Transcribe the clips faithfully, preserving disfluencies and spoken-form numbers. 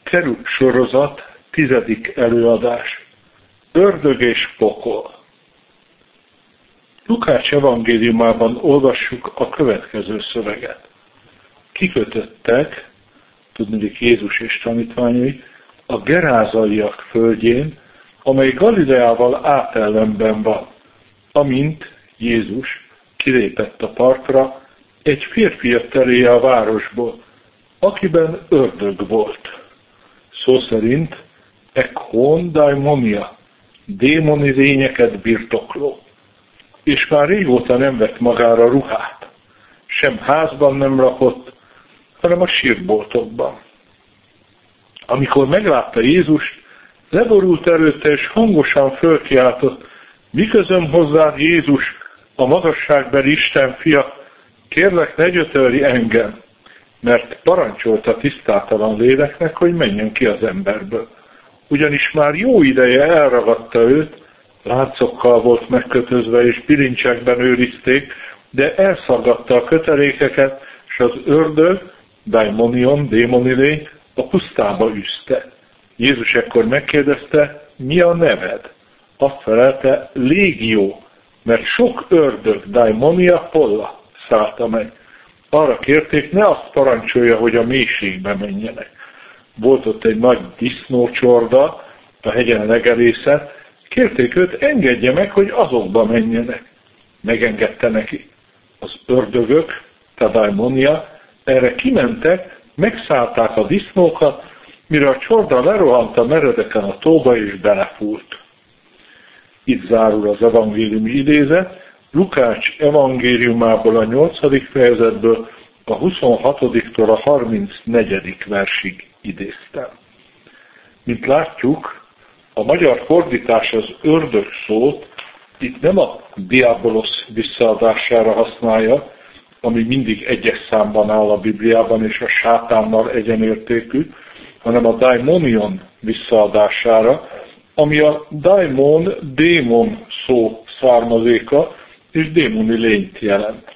Keruk sorozat, tizedik előadás. Ördög és pokol. Lukács evangéliumában olvassuk a következő szöveget. Kikötöttek, tudniillik Jézus és tanítványai, a gerázaiak földjén, amely Galileával átellenben van. Amint Jézus kilépett a partra, egy férfi jött eléje a városból, akiben ördög volt. Szó szerint ekon daimonia, démoni lényeket birtokló, és már régóta nem vett magára ruhát, sem házban nem lakott, hanem a sírboltokban. Amikor meglátta Jézust, leborult előtte, és hangosan fölkiáltott: mi közöm hozzád, Jézus, a magasságbeli Isten fia, kérlek, ne gyötörj engem, mert parancsolta tisztátalan léleknek, hogy menjen ki az emberből. Ugyanis már jó ideje elragadta őt, láncokkal volt megkötözve, és bilincsekben őrizték, de elszaggatta a kötelékeket, és az ördög, daimonion, démoni lény, a pusztába üzte. Jézus ekkor megkérdezte, mi a neved? Azt felelte, légió, mert sok ördög, daimonia, polla szállta meg. Arra kérték, ne azt parancsolja, hogy a mélységbe menjenek. Volt ott egy nagy disznócsorda, a hegyen legerészet, kérték őt, engedje meg, hogy azokba menjenek. Megengedte neki. Az ördögök, a daimonia, erre kimentek, megszállták a disznókat, mire a csorda lerohant a meredeken a tóba és belefúlt. Itt zárul az evangéliumi idézet, Lukács evangéliumából a nyolcadik fejezetből a huszonhatodiktól a harmincnegyedik versig idéztem. Mint látjuk, a magyar fordítás az ördög szót itt nem a diabolosz visszaadására használja, ami mindig egyes számban áll a Bibliában, és a sátánnal egyenértékű, hanem a daimonion visszaadására, ami a daimon, démon szó származéka, és démoni lényt jelent.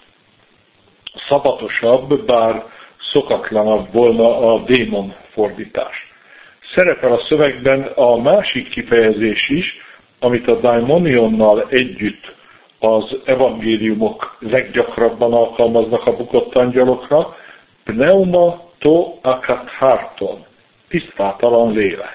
Szabatosabb, bár szokatlanabb volna a démon fordítás. Szerepel a szövegben a másik kifejezés is, amit a daimonionnal együtt az evangéliumok leggyakrabban alkalmaznak a bukott angyalokra, pneuma to akatharton, tisztátalan lélek.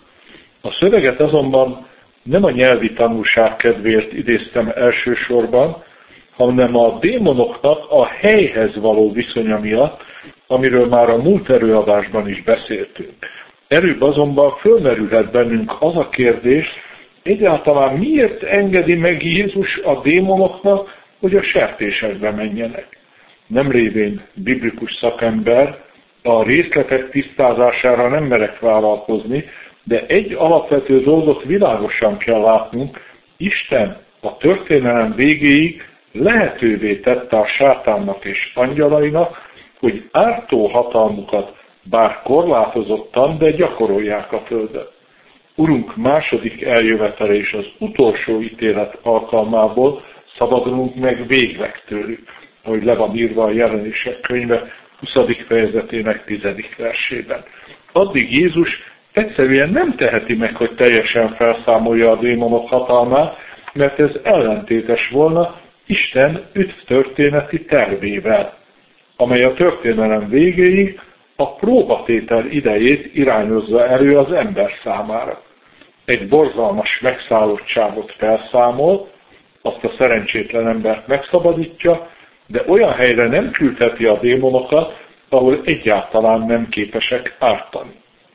A szöveget azonban nem a nyelvi tanulság kedvéért idéztem elsősorban, hanem a démonoknak a helyhez való viszonya miatt, amiről már a múlt előadásban is beszéltünk. Előbb azonban fölmerülhet bennünk az a kérdés, egyáltalán miért engedi meg Jézus a démonoknak, hogy a sertésekbe menjenek. Nem révén biblikus szakember, a részletek tisztázására nem merek vállalkozni, de egy alapvető dolgot világosan kell látnunk, Isten a történelem végéig lehetővé tette a sátánnak és angyalainak, hogy ártó hatalmukat bár korlátozottan, de gyakorolják a földön. Urunk második eljövetele és az utolsó ítélet alkalmából szabadulunk meg végleg tőlük, ahogy le van írva a Jelenések könyve huszadik fejezetének tizedik versében. Addig Jézus egyszerűen nem teheti meg, hogy teljesen felszámolja a démonok hatalmát, mert ez ellentétes volna Isten üdvtörténeti tervével, amely a történelem végéig a próbatétel idejét irányozza elő az ember számára. Egy borzalmas megszállottságot felszámol, azt a szerencsétlen embert megszabadítja, de olyan helyre nem küldheti a démonokat, ahol egyáltalán nem képesek ártani.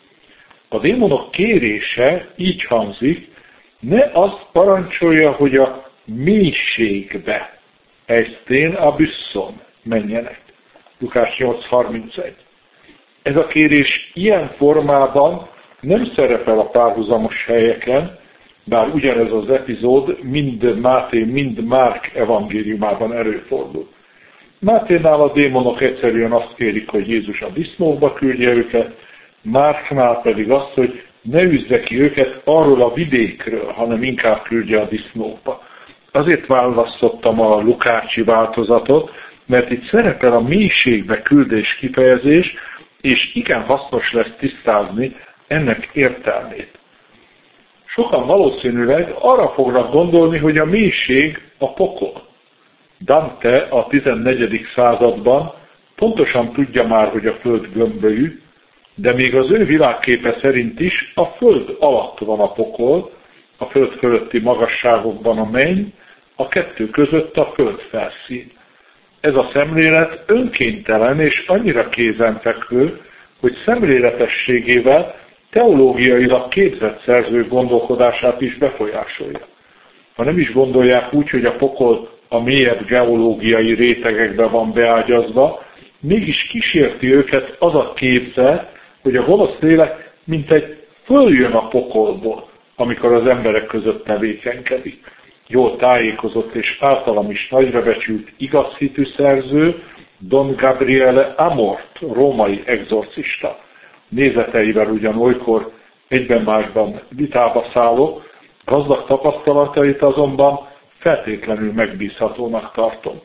A démonok kérése így hangzik, ne azt parancsolja, hogy a mélységbe, helysztén abüsszon menjenek. Lukács nyolc harmincegy. Ez a kérés ilyen formában nem szerepel a párhuzamos helyeken, bár ugyanez az epizód mind Máté, mind Márk evangéliumában előfordul. Máténál a démonok egyszerűen azt kérik, hogy Jézus a disznókba küldje őket, Márknál pedig azt, hogy ne üzze ki őket arról a vidékről, hanem inkább küldje a disznókba. Azért választottam a lukácsi változatot, mert itt szerepel a mélységbe küldés kifejezés, és igen hasznos lesz tisztázni ennek értelmét. Sokan valószínűleg arra fognak gondolni, hogy a mélység a pokol. Dante a tizennegyedik században pontosan tudja már, hogy a föld gömbölyű, de még az ő világképe szerint is a föld alatt van a pokol, a föld fölötti magasságokban a menny, a kettő között a föld felszín. Ez a szemlélet önkéntelen és annyira kézenfekvő, hogy szemléletességével teológiailag képzett szerző gondolkodását is befolyásolja. Ha nem is gondolják úgy, hogy a pokol a mélyebb geológiai rétegekbe van beágyazva, mégis kísérti őket az a képzet, hogy a gonosz lélek mintegy följön a pokolból, amikor az emberek között tevékenykedik. Jól tájékozott és általam is nagyra becsült igazhitű szerző, Don Gabriele Amort, római egzorcista. Nézeteivel ugyan olykor egyben másban vitába szállok, gazdag tapasztalatait azonban feltétlenül megbízhatónak tartom.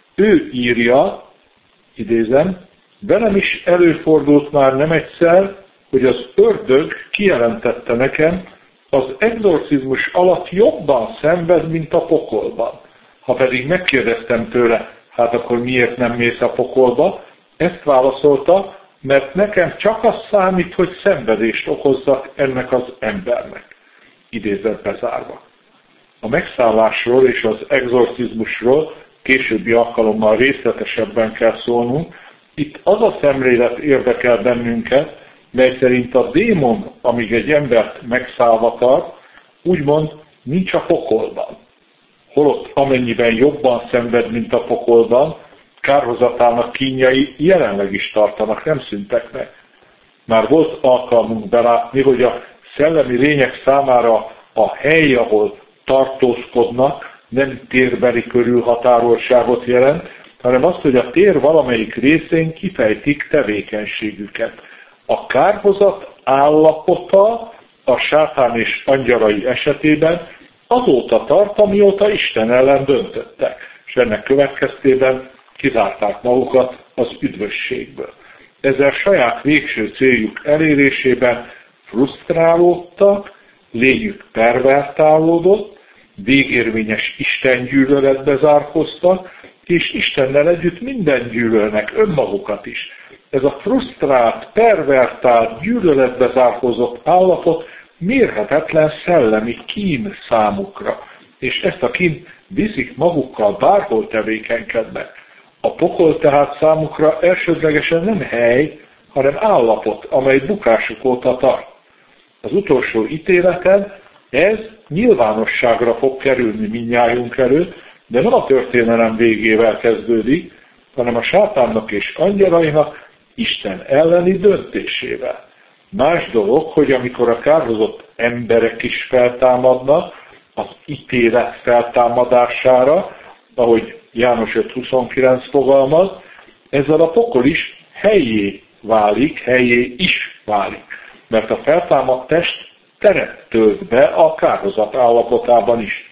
Ő írja, idézem, velem is előfordult már nem egyszer, hogy az ördög kijelentette nekem, az egzorcizmus alatt jobban szenved, mint a pokolban. Ha pedig megkérdeztem tőle, hát akkor miért nem mész a pokolba, ezt válaszolta, mert nekem csak az számít, hogy szenvedést okozzak ennek az embernek. Idézet bezárva. A megszállásról és az egzorcizmusról későbbi alkalommal részletesebben kell szólnunk. Itt az a szemlélet érdekel bennünket, mely szerint a démon, amíg egy embert megszállva tart, úgymond nincs a pokolban. Holott amennyiben jobban szenved, mint a pokolban, kárhozatának kínjai jelenleg is tartanak, nem szüntek meg. Már volt alkalmunk belátni, hogy a szellemi lények számára a hely, ahol tartózkodnak, nem térbeli körülhatároltságot jelent, hanem azt, hogy a tér valamelyik részén kifejtik tevékenységüket. A kárhozat állapota a sátán és angyalai esetében azóta tart, amióta Isten ellen döntöttek, és ennek következtében kizárták magukat az üdvösségből. Ezzel saját végső céljuk elérésében frusztrálódtak, lényük pervertálódott, végérvényes istengyűlöletbe zárkoztak, és Istennel együtt minden gyűlölnek, önmagukat is. Ez a frusztrált, pervertált, gyűlöletbe zárkózott állapot mérhetetlen szellemi kín számukra, és ezt a kín viszik magukkal, bárhol tevékenykednek. A pokol tehát számukra elsődlegesen nem hely, hanem állapot, amely bukásuk óta tart. Az utolsó ítéleten ez nyilvánosságra fog kerülni mindnyájunk előtt, de nem a történelem végével kezdődik, hanem a sátánnak és angyalainak Isten elleni döntésével. Más dolog, hogy amikor a kárhozott emberek is feltámadnak az ítélet feltámadására, ahogy János öt huszonkilenc fogalmaz, ezzel a pokol is helyé válik, helyé is válik. Mert a feltámadt test teret tölt be a kárhozat állapotában is.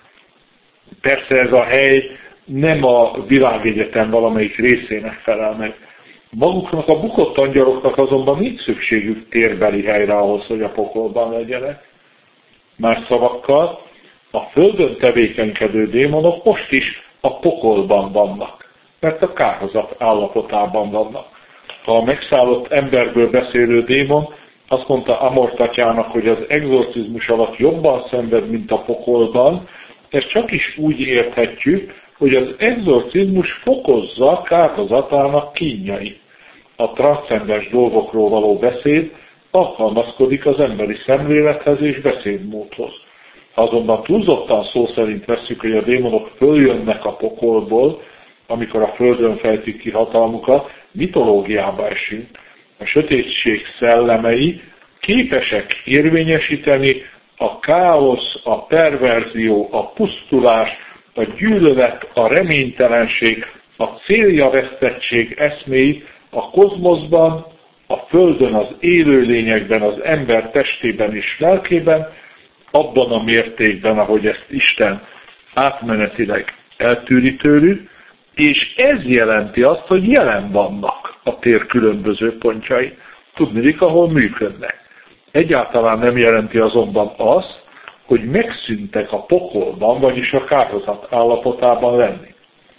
Persze ez a hely nem a világegyetem valamelyik részének felel meg. Maguknak a bukott angyaloknak azonban nincs szükségük térbeli helyre ahhoz, hogy a pokolban legyenek. Más szavakkal, a földön tevékenykedő démonok most is a pokolban vannak, mert a kárhozat állapotában vannak. Ha a megszállott emberből beszélő démon azt mondta Amort atyának, hogy az egzorcizmus alatt jobban szenved, mint a pokolban, ezt csak is úgy érthetjük, hogy az egzorcizmus fokozza kárhozatának kínjait. A transzcendens dolgokról való beszéd alkalmazkodik az emberi szemlélethez és beszédmódhoz. Ha azonban túlzottan szó szerint vesszük, hogy a démonok följönnek a pokolból, amikor a földön fejtik ki hatalmukat, mitológiába esünk. A sötétség szellemei képesek érvényesíteni a káosz, a perverzió, a pusztulás, a gyűlölet, a reménytelenség, a céljavesztettség eszméit a kozmoszban, a földön, az élőlényekben, az ember testében és lelkében, abban a mértékben, ahogy ezt Isten átmenetileg eltűri tőlük, és ez jelenti azt, hogy jelen vannak a tér különböző pontjai. Tudniillik, ahol működnek. Egyáltalán nem jelenti azonban azt, hogy megszűntek a pokolban, vagyis a kárhozat állapotában lenni.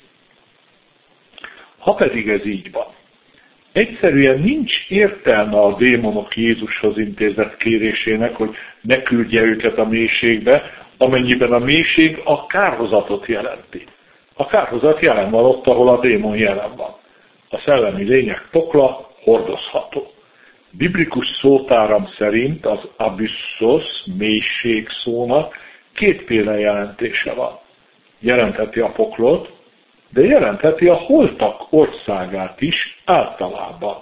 Ha pedig ez így van, egyszerűen nincs értelme a démonok Jézushoz intézett kérésének, hogy ne küldje őket a mélységbe, amennyiben a mélység a kárhozatot jelenti. A kárhozat jelen van ott, ahol a démon jelen van. A szellemi lények pokla hordozható. Biblikus szótáram szerint az abyssos, mélység szónak kétféle jelentése van. Jelentheti a poklot, de jelentheti a holtak országát is általában.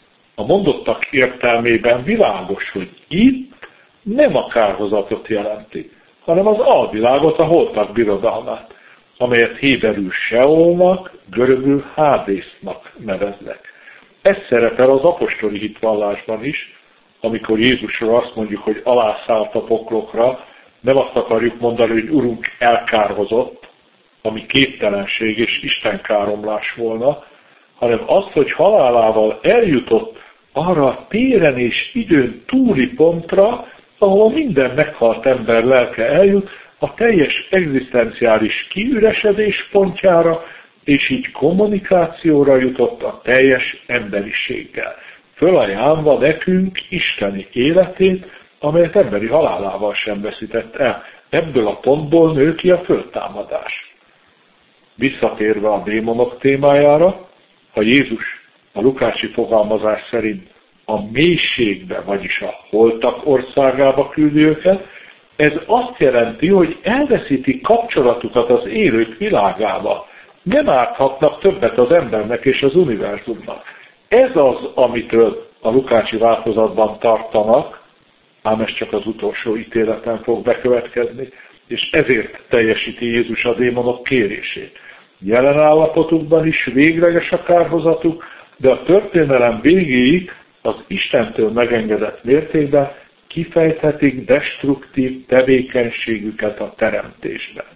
A mondottak értelmében világos, hogy itt nem a kárhozatot jelenti, hanem az alvilágot, a holtak birodalmát, amelyet héberül Seolnak, görögül Hádésznak neveznek. Ez szerepel az apostoli hitvallásban is, amikor Jézusról azt mondjuk, hogy alászállt a poklokra, nem azt akarjuk mondani, hogy Urunk elkárhozott, ami képtelenség és istenkáromlás volna, hanem azt, hogy halálával eljutott arra a téren és időn túli pontra, ahol minden meghalt ember lelke eljut, a teljes egzisztenciális kiüresedés pontjára, és így kommunikációra jutott a teljes emberiséggel. Fölajánlva nekünk isteni életét, amelyet emberi halálával sem veszített el. Ebből a pontból nő ki a föltámadás. Visszatérve a démonok témájára, ha Jézus a lukácsi fogalmazás szerint a mélységbe, vagyis a holtak országába küldi őket, ez azt jelenti, hogy elveszítik kapcsolatukat az élők világával. Nem árthatnak többet az embernek és az univerzumnak. Ez az, amitől a lukácsi változatban tartanak, ám ez csak az utolsó ítéleten fog bekövetkezni, és ezért teljesíti Jézus a démonok kérését. Jelen állapotukban is végleges a kárhozatuk, de a történelem végéig az Istentől megengedett mértékben kifejthetik destruktív tevékenységüket a teremtésben.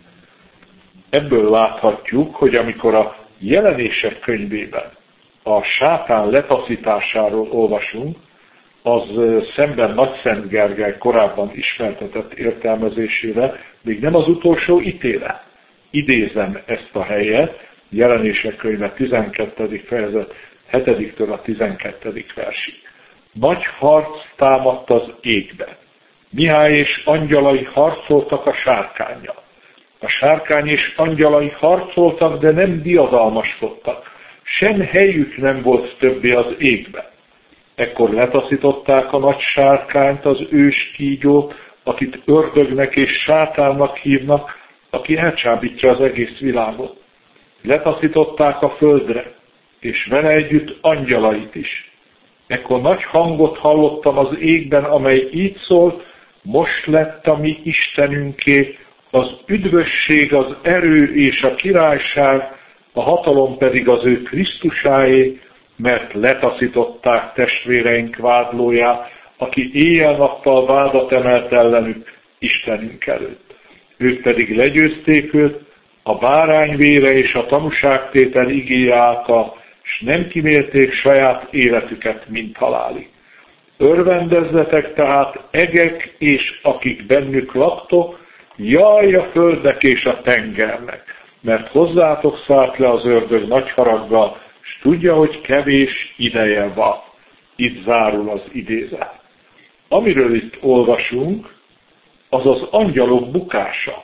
Ebből láthatjuk, hogy amikor a Jelenések könyvében a sátán letaszításáról olvasunk, az szemben Nagyszent Gergely korábban ismertetett értelmezésére még nem az utolsó ítélet. Idézem ezt a helyet, Jelenések könyve tizenkettedik fejezet hetediktől a tizenkettedik versig. Nagy harc támadt az égbe. Mihály és angyalai harcoltak a sárkánnyal. A sárkány és angyalai harcoltak, de nem diadalmaskodtak. Sem helyük nem volt többé az égben. Ekkor letaszították a nagy sárkányt, az ős kígyót, akit ördögnek és sátánnak hívnak, aki elcsábítja az egész világot. Letaszították a földre, és vele együtt angyalait is. Ekkor nagy hangot hallottam az égben, amely így szólt: most lett a mi Istenünké az üdvösség, az erő és a királyság, a hatalom pedig az ő Krisztusáé, mert letaszították testvéreink vádlóját, aki éjjel-nappal vádat emelt ellenük Istenünk előtt. Ők pedig legyőzték őt a bárány vére és a tanúságtétel igéje által, s nem kimélték saját életüket, mint halálig. Örvendezzetek tehát, egek és akik bennük laktok, jaj a földnek és a tengernek, mert hozzátok szállt le az ördög nagy haraggal, s tudja, hogy kevés ideje van. Itt zárul az idézet. Amiről itt olvasunk, az az angyalok bukása.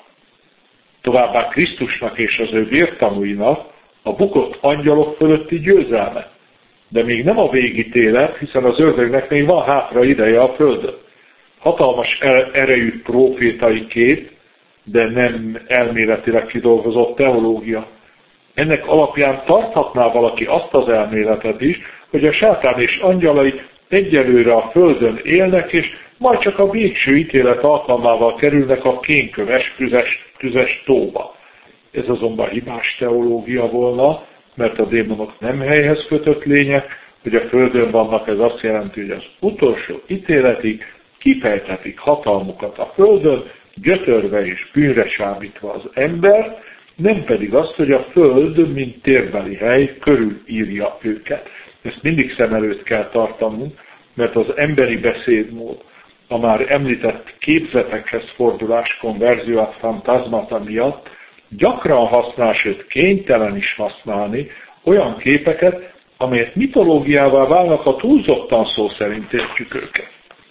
Továbbá Krisztusnak és az ő vértanúinak a bukott angyalok fölötti győzelme. De még nem a végítélet, hiszen az ördögnek még van hátra ideje a földön. Hatalmas erejű prófétai kép, de nem elméletileg kidolgozott teológia. Ennek alapján tarthatná valaki azt az elméletet is, hogy a sátán és angyalai egyelőre a földön élnek, és majd csak a végső ítélet alkalmával kerülnek a kénköves, tüzes, tüzes tóba. Ez azonban hibás teológia volna, mert a démonok nem helyhez kötött lények, hogy a földön vannak, ez azt jelenti, hogy az utolsó ítéletig kifejthetik hatalmukat a földön, gyötörve és bűnre sábítva az ember, nem pedig azt, hogy a föld, mint térbeli hely, körülírja őket. Ezt mindig szem előtt kell tartanunk, mert az emberi beszédmód, a már említett képzetekhez fordulás konverzió ad fantasmata miatt gyakran használ, sőt kénytelen is használni olyan képeket, amelyek mitológiává válnak, ha túlzottan szó szerint értjük őket.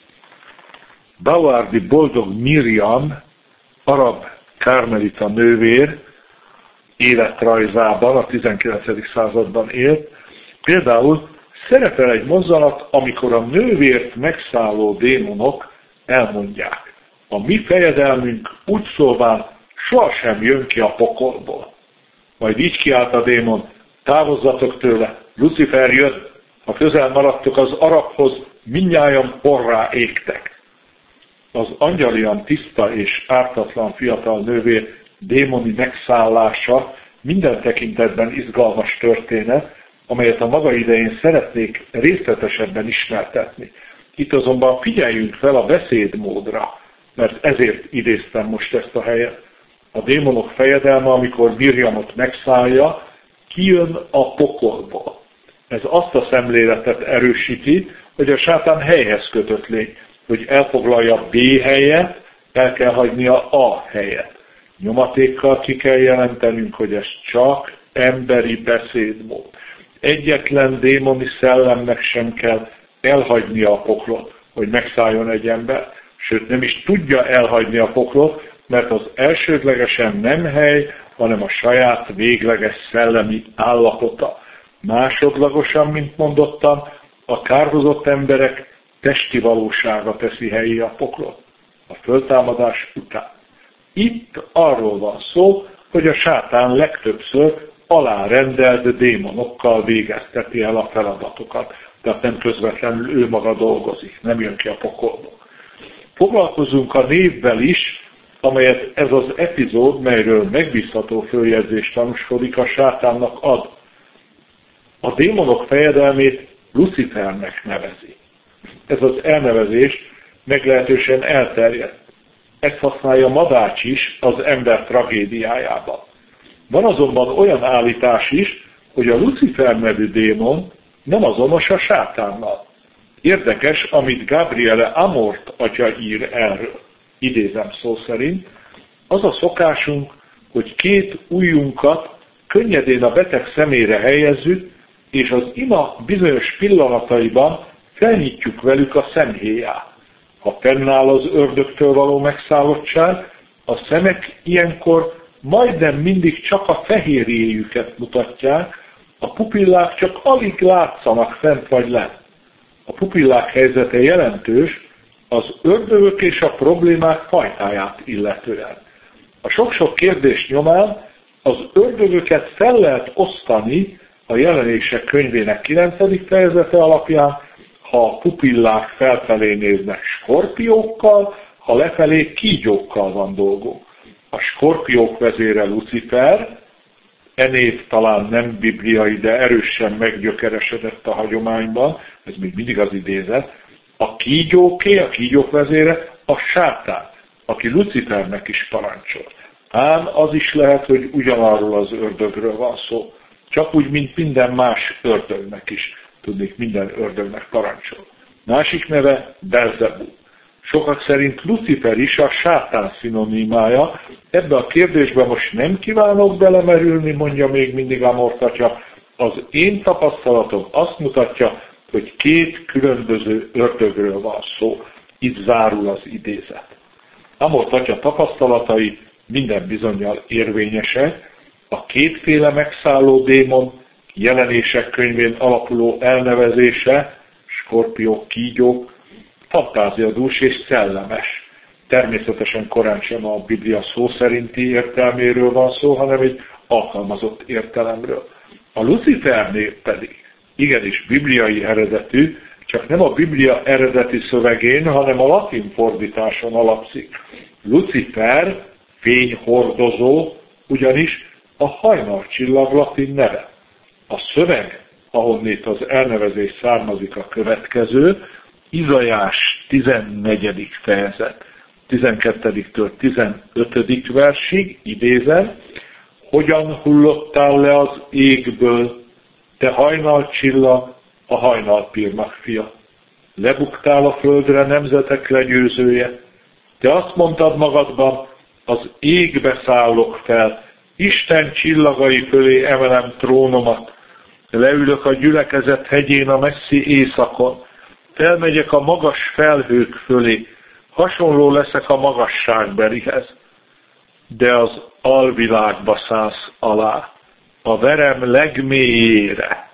Bauerdi boldog Miriam, arab kármelita nővér életrajzában, a tizenkilencedik században élt, például szerepel egy mozzanat, amikor a nővért megszálló démonok elmondják: a mi fejedelmünk úgy szólván sohasem jön ki a pokolból. Majd így kiállt a démon: távozzatok tőle, Lucifer jön, ha közel maradtok az arabhoz, mindnyájan porrá égtek. Az angyalian tiszta és ártatlan fiatal nővér démoni megszállása minden tekintetben izgalmas történet, amelyet a maga idején szeretnék részletesebben ismertetni. Itt azonban figyeljünk fel a beszédmódra, mert ezért idéztem most ezt a helyet. A démonok fejedelme, amikor Mirjamot megszállja, kijön a pokolból. Ez azt a szemléletet erősíti, hogy a sátán helyhez kötött lény, hogy elfoglalja B helyet, el kell hagynia A helyet. Nyomatékkal ki kell jelentenünk, hogy ez csak emberi beszédmód. Egyetlen démoni szellemnek sem kell elhagynia a poklot, hogy megszálljon egy ember, sőt nem is tudja elhagyni a poklot, mert az elsődlegesen nem hely, hanem a saját végleges szellemi állapota. Másodlagosan, mint mondottam, a kárhozott emberek testi valósága teszi helyé a poklot a föltámadás után. Itt arról van szó, hogy a sátán legtöbbször alárendelt démonokkal végezteti el a feladatokat, tehát nem közvetlenül ő maga dolgozik, nem jön ki a pokolból. Foglalkozunk a névvel is, amelyet ez az epizód, melyről megbízható följegyzést tanúskodik, a sátánnak ad. A démonok fejedelmét Lucifernek nevezi. Ez az elnevezés meglehetősen elterjedt. Ezt használja Madács is az ember tragédiájában. Van azonban olyan állítás is, hogy a Lucifer nevű démon nem azonos a sátánnal. Érdekes, amit Gabriele Amort atya ír erről. Idézem szó szerint: az a szokásunk, hogy két ujjunkat könnyedén a beteg szemére helyezzük, és az ima bizonyos pillanataiban felnyitjuk velük a szemhéját. Ha fennáll az ördögtől való megszállottság, a szemek ilyenkor majdnem mindig csak a fehérjéjüket mutatják, a pupillák csak alig látszanak fent vagy lent. A pupillák helyzete jelentős az ördögök és a problémák fajtáját illetően. A sok-sok kérdés nyomán az ördögöket fel lehet osztani a Jelenések könyvének kilencedik fejezete alapján, ha a pupillák felfelé néznek skorpiókkal, ha lefelé kígyókkal van dolgunk. A skorpiók vezére Lucifer, e név talán nem bibliai, de erősen meggyökeresedett a hagyományban, ez még mindig az idézet. A kígyóké, a kígyók vezére a sátán, aki Lucifernek is parancsol. Ám az is lehet, hogy ugyanarról az ördögről van szó. Csak úgy, mint minden más ördögnek is. Tudnék, minden ördögnek parancsol. Másik neve Belzebub. Sokak szerint Lucifer is a sátán szinonimája. Ebbe a kérdésbe most nem kívánok belemerülni, mondja még mindig Amort atya. Az én tapasztalatom azt mutatja, hogy két különböző ördögről van szó. Itt zárul az idézet. Amort atya tapasztalatai minden bizonnyal érvényesek. A kétféle megszálló démon Jelenések könyvén alapuló elnevezése, skorpiók, kígyók, fantáziadús és szellemes. Természetesen korán sem a Biblia szó szerinti értelméről van szó, hanem egy alkalmazott értelemről. A Lucifer név pedig igenis bibliai eredetű, csak nem a Biblia eredeti szövegén, hanem a latin fordításon alapszik. Lucifer, fényhordozó, ugyanis a hajnalcsillag latin neve. A szöveg, ahonnét az elnevezés származik, a következő: Izaiás tizennegyedik fejezet, tizenkettedik-től tizenötödik versig, idézem: hogyan hullottál le az égből, te hajnalcsillag, a hajnalpírnak fia. lebuktál a földre, nemzetek legyőzője. Te azt mondtad magadban, az égbe szállok fel, Isten csillagai fölé emelem trónomat, leülök a gyülekezet hegyén a messzi éjszakon, felmegyek a magas felhők fölé, hasonló leszek a magasságbelihez, de az alvilágba szállsz alá, a verem legmélyére.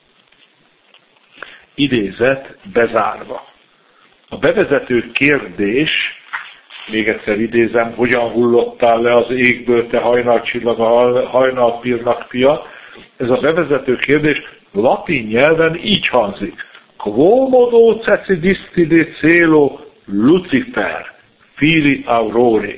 Idézet bezárva. A bevezető kérdés, még egyszer idézem, hogyan hullottál le az égből, te hajnalcsillag, a hajnalpírnak fia? Ez a bevezető kérdés latin nyelven így hangzik. Quomodo ceci disti de celo Lucifer, fili aurore.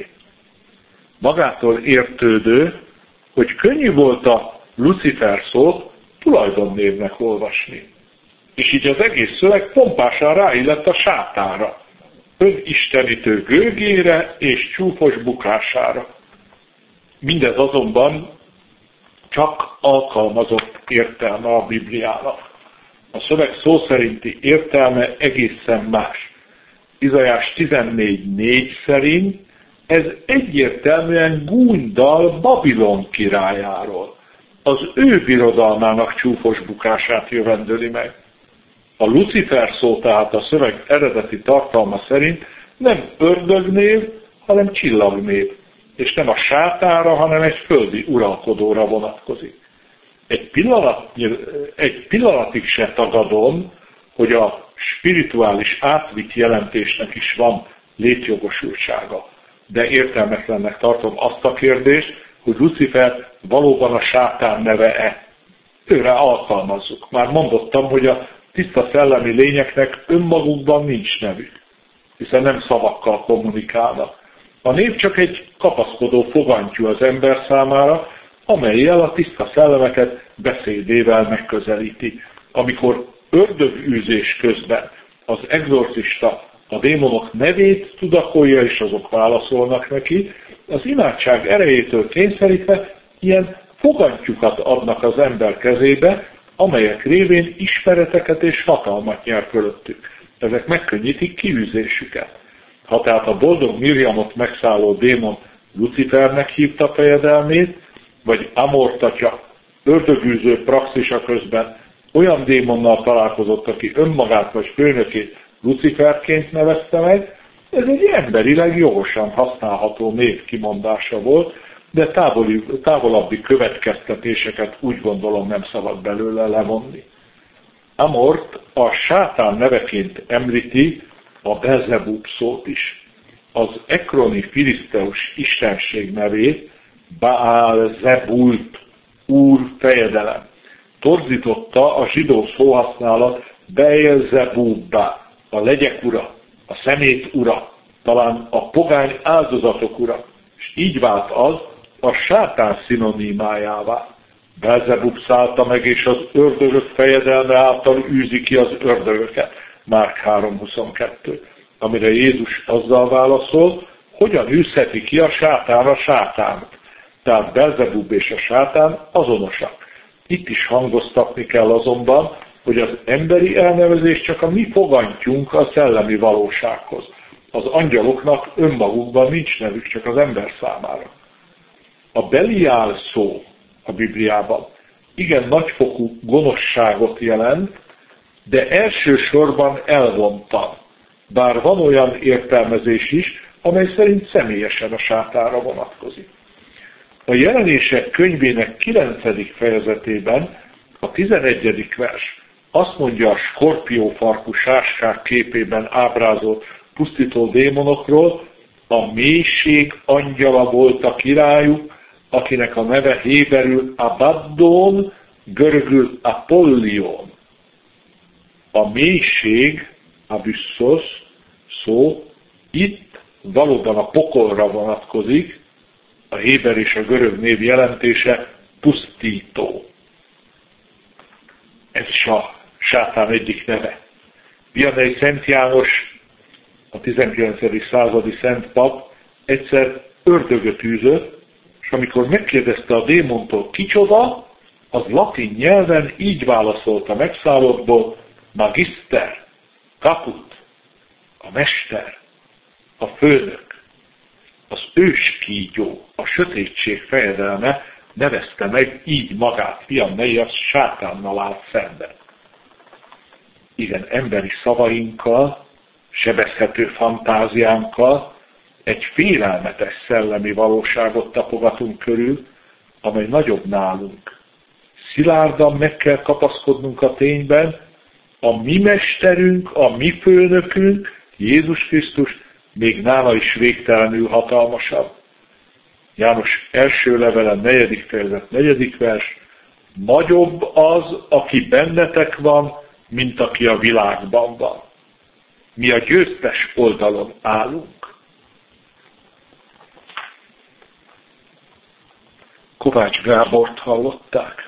Magától értődő, hogy könnyű volt a Lucifer szót tulajdonnévnek olvasni. És így az egész szöveg pompásan ráillett a sátánra, önistenítő gőgére és csúfos bukására. Mindez azonban csak alkalmazott értelme a Bibliának. A szöveg szó szerinti értelme egészen más. Izaiás tizennégy négy szerint ez egyértelműen gúnydal Babilon királyáról. Az ő birodalmának csúfos bukását jövendöli meg. A Lucifer szó tehát a szöveg eredeti tartalma szerint nem ördögnév, hanem csillagnév, és nem a sátánra, hanem egy földi uralkodóra vonatkozik. Egy, pillanat, egy pillanatig se tagadom, hogy a spirituális átvitt jelentésnek is van létjogosultsága. De értelmetlennek tartom azt a kérdést, hogy Lucifer valóban a sátán neve-e. Őre alkalmazzuk. Már mondottam, hogy a tiszta szellemi lényeknek önmagukban nincs nevük, hiszen nem szavakkal kommunikálnak. A név csak egy kapaszkodó fogantyú az ember számára, amellyel a tiszta szellemeket beszédével megközelíti. Amikor ördögűzés közben az egzorcista a démonok nevét tudakolja, és azok válaszolnak neki, az imádság erejétől kényszerítve ilyen fogantyúkat adnak az ember kezébe, amelyek révén ismereteket és hatalmat nyer fölöttük. Ezek megkönnyítik kiűzésüket. Ha tehát a boldog Mirjamot megszálló démon Lucifernek hívta fejedelmét, vagy Amort atya ördögűző praxisa közben olyan démonnal találkozott, aki önmagát vagy főnökét Luciferként nevezte meg, ez egy emberileg jogosan használható név kimondása volt, de távoli, távolabbi következtetéseket úgy gondolom nem szabad belőle levonni. Amort a sátán neveként említi a Belzebub szót is. Az ekroni filiszteus istenség nevét Baal-zebult, úr fejedelem. Torzította a zsidó szóhasználat Beelzebubba, a legyek ura, a szemét ura, talán a pogány áldozatok ura, és így vált az a sátán szinonimájává. Belzebub szállta meg, és az ördögök fejedelme által űzi ki az ördögöket. Márk három huszonkettő. Amire Jézus azzal válaszol, hogyan űzheti ki a sátán a sátánt. Tehát Belzebub és a sátán azonosak. Itt is hangoztatni kell azonban, hogy az emberi elnevezés csak a mi fogantyunk a szellemi valósághoz. Az angyaloknak önmagukban nincs nevük, csak az ember számára. A Beliál szó a Bibliában igen nagyfokú gonoszságot jelent, de elsősorban elvontan. Bár van olyan értelmezés is, amely szerint személyesen a sátánra vonatkozik. A Jelenések könyvének kilencedik fejezetében a tizenegyedik vers azt mondja a skorpiófarkú sáskák képében ábrázolt pusztító démonokról, a mélység angyala volt a királyuk, akinek a neve héberül Abaddon, görögül Apollion. A mélység, abyssos szó itt valóban a pokolra vonatkozik, a héber és a görög név jelentése pusztító. Ez is a sátán egyik neve. Vianney Szent János, a tizenkilencedik századi szent pap egyszer ördögöt űzött, és amikor megkérdezte a démontól kicsoda, az latin nyelven így válaszolt a megszállottból, magister, Kaput, a mester, a főnök, az őskígyó, a sötétség fejedelme nevezte meg így magát, fiam, ne ijedj, sátánnal állt szemben. Igen, emberi szavainkkal, sebezhető fantáziánkkal egy félelmetes szellemi valóságot tapogatunk körül, amely nagyobb nálunk. Szilárdan meg kell kapaszkodnunk a tényben, a mi mesterünk, a mi főnökünk, Jézus Krisztus még nála is végtelenül hatalmasabb. János első levele, negyedik fejezet, negyedik vers, nagyobb az, aki bennetek van, mint aki a világban van. Mi a győztes oldalon állunk. Kovács Gábort hallották.